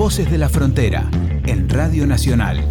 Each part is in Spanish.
Voces de la Frontera, en Radio Nacional.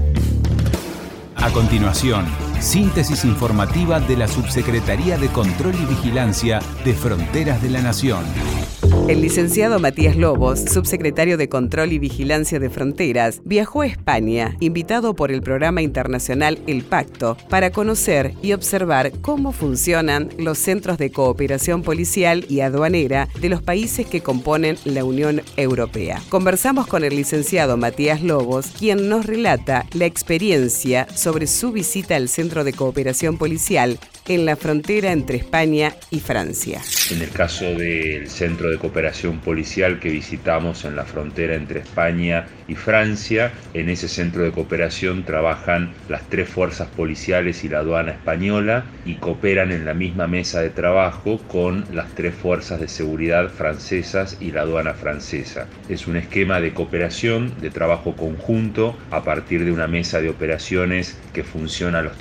A continuación, síntesis informativa de la Subsecretaría de Control y Vigilancia de Fronteras de la Nación. El licenciado Matías Lobos, subsecretario de Control y Vigilancia de Fronteras, viajó a España, invitado por el programa internacional El Pacto, para conocer y observar cómo funcionan los centros de cooperación policial y aduanera de los países que componen la Unión Europea. Conversamos con el licenciado Matías Lobos, quien nos relata la experiencia sobre su visita al Centro de Cooperación Policial en la frontera entre España y Francia. En el caso del Centro de Cooperación Policial que visitamos en la frontera entre España y Francia, en ese centro de cooperación trabajan las 3 fuerzas policiales y la aduana española y cooperan en la misma mesa de trabajo con las 3 fuerzas de seguridad francesas y la aduana francesa. Es un esquema de cooperación, de trabajo conjunto a partir de una mesa de operaciones que funciona los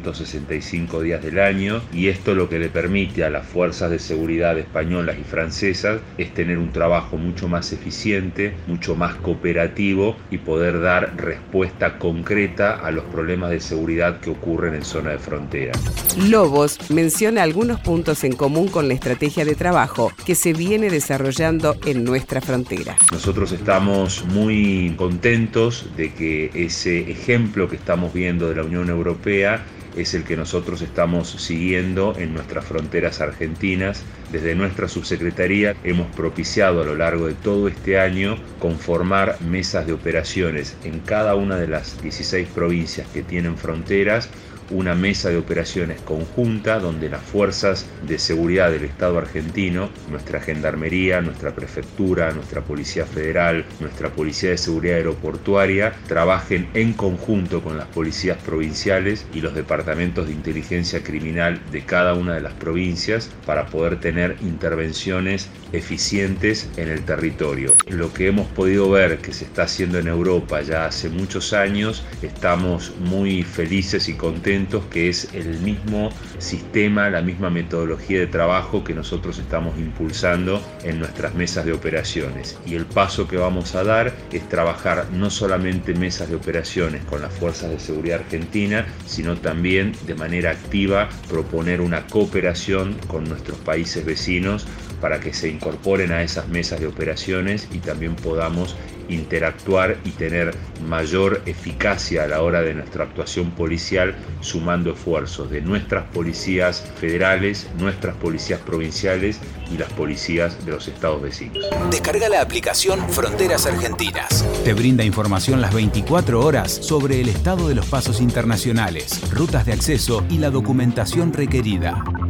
365 días del año, y esto lo que le permite a las fuerzas de seguridad españolas y francesas es tener un trabajo mucho más eficiente, mucho más cooperativo y poder dar respuesta concreta a los problemas de seguridad que ocurren en zona de frontera. Lobos menciona algunos puntos en común con la estrategia de trabajo que se viene desarrollando en nuestra frontera. Nosotros estamos muy contentos de que ese ejemplo que estamos viendo de la Unión Europea es el que nosotros estamos siguiendo en nuestras fronteras argentinas. Desde nuestra subsecretaría hemos propiciado a lo largo de todo este año conformar mesas de operaciones en cada una de las 16 provincias que tienen fronteras, una mesa de operaciones conjunta donde las fuerzas de seguridad del Estado argentino, nuestra Gendarmería, nuestra Prefectura, nuestra Policía Federal, nuestra Policía de Seguridad Aeroportuaria, trabajen en conjunto con las policías provinciales y los departamentos de inteligencia criminal de cada una de las provincias para poder tener intervenciones eficientes en el territorio. Lo que hemos podido ver que se está haciendo en Europa ya hace muchos años, estamos muy felices y contentos que es el mismo sistema, la misma metodología de trabajo que nosotros estamos impulsando en nuestras mesas de operaciones. Y el paso que vamos a dar es trabajar no solamente en mesas de operaciones con las fuerzas de seguridad argentina, sino también de manera activa proponer una cooperación con nuestros países vecinos para que se incorporen a esas mesas de operaciones y también podamos interactuar y tener mayor eficacia a la hora de nuestra actuación policial, sumando esfuerzos de nuestras policías federales, nuestras policías provinciales y las policías de los estados vecinos. Descarga la aplicación Fronteras Argentinas. Te brinda información las 24 horas sobre el estado de los pasos internacionales, rutas de acceso y la documentación requerida.